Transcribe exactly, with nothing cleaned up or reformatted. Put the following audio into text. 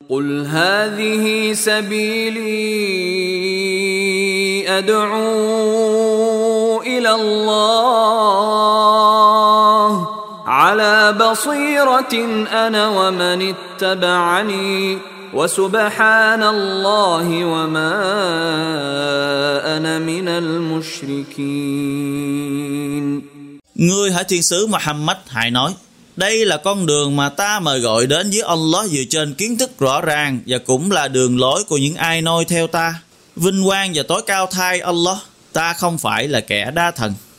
قل هذه سبيلي أدعو إلى الله على بصيرة أنا ومن اتبعني وسبحان الله وما أنا من المشركين. Ngươi hỡi thiên sứ Muhammad, hãy nói: đây là con đường mà ta mời gọi đến với Allah dựa trên kiến thức rõ ràng, và cũng là đường lối của những ai noi theo ta. Vinh quang và tối cao thay Allah, ta không phải là kẻ đa thần.